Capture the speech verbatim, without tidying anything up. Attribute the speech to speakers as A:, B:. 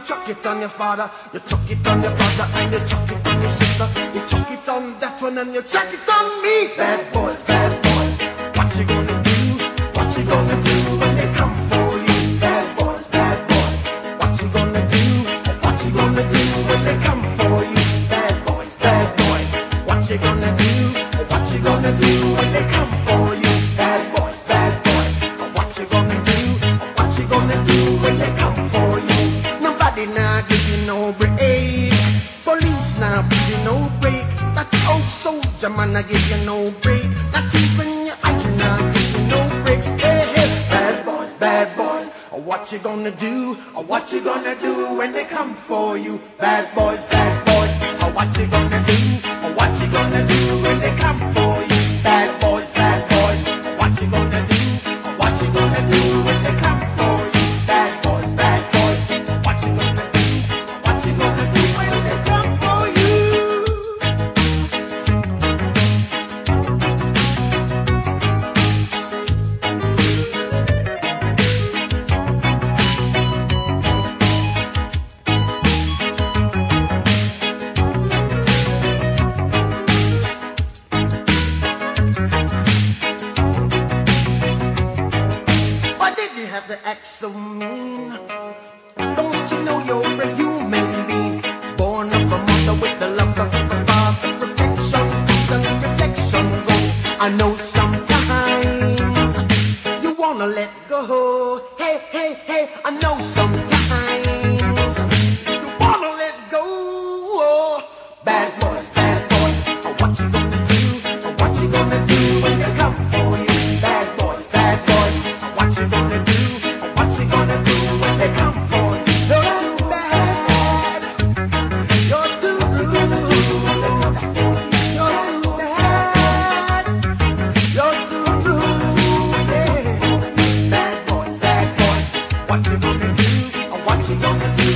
A: chuck it on your father, you chuck it on your brother, and you chuck it on your sister. You chuck it on that one and you chuck it on me. Bad boys, bad boys, what you gonna do? What you gonna do when they come for you? Bad boys, bad boys, what you gonna do? What you gonna do when they come for you? Bad boys, bad boys, what you gonna do? What you gonna do when they come for you? Bad boys, bad boys, what you gonna do? What you gonna do when they come for you? Nobody now give you no break. Police now give you no break. That old soldier man I give you no break. Not even your iron now give you no breaks. Hey, hey, bad boys, bad boys, what you gonna do? What you gonna do when they come for you? Bad boys, bad boys, what you gonna do? What you gonna do when they come for you? Bad boys, bad boys, what you gonna do? What you gonna do when they come for you? Bad boys, bad boys, what you gonna do? What you gonna do when they come for you? Why did you have to act so mean? Don't you know you're a human being, born of a mother with the love of a father? Perfection comes and reflection goes. I know sometimes you wanna let go. Hey, hey, hey, I know sometimes you wanna let go. Bad boys, bad boys, what you gonna do? What you gonna do when they come for you? Bad boys, bad boys, what you gonna do? What you gonna do when they come for you? You're too bad. You're too rude. You're too bad. You're too rude. Yeah. Bad boys, bad boys, what you gonna do? What you gonna do